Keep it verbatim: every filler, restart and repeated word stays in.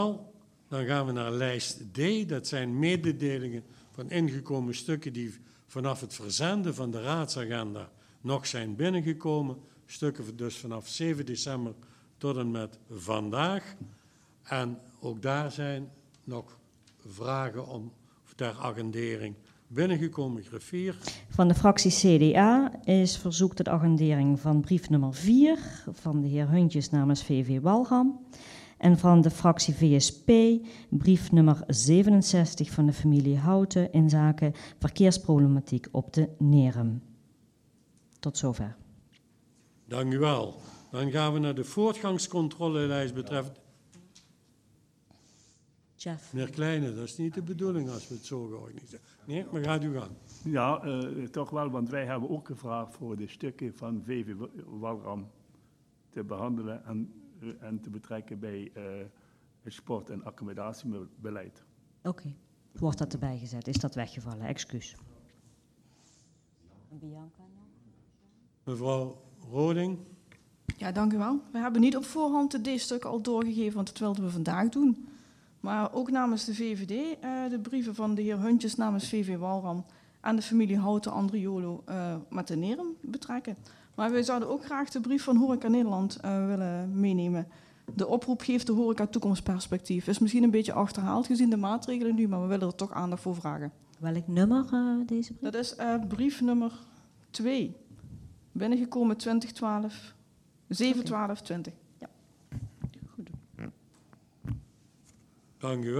Dan gaan we naar lijst D. Dat zijn mededelingen van ingekomen stukken die vanaf het verzenden van de raadsagenda nog zijn binnengekomen. Stukken dus vanaf zeven december tot en met vandaag. En ook daar zijn nog vragen om ter agendering binnengekomen. Griffier. Van de fractie C D A is verzoek tot agendering van brief nummer vier van de heer Huntjes namens V V Walram. En van de fractie V S P brief nummer zevenenzestig van de familie Houten in zaken verkeersproblematiek op de Nerum. Tot zover. Dank u wel. Dan gaan we naar de voortgangscontrolelijst betreffend. Jeff. Meneer Kleine, dat is niet de bedoeling als we het zo georganiseerd. Nee, maar gaat u gang. Ja, uh, toch wel, want wij hebben ook gevraagd voor de stukken van V V Walram te behandelen en, uh, en te betrekken bij uh, het sport- en accommodatiebeleid. Oké, okay. Wordt dat erbij gezet? Is dat weggevallen? Excuus. Bianca? Mevrouw Roding. Ja, dank u wel. We hebben niet op voorhand de D-stukken al doorgegeven, want dat wilden we vandaag doen. Maar ook namens de V V D uh, de brieven van de heer Huntjes namens V V Walram en de familie Houten Andriolo uh, met de Nerum betrekken. Maar wij zouden ook graag de brief van Horeca Nederland uh, willen meenemen. De oproep geeft de horeca toekomstperspectief. Is misschien een beetje achterhaald gezien de maatregelen nu, maar we willen er toch aandacht voor vragen. Welk nummer uh, deze brief? Dat is uh, brief nummer twee. Binnengekomen twintig twaalf, zeven twaalf twintig. Ja. Dank u wel.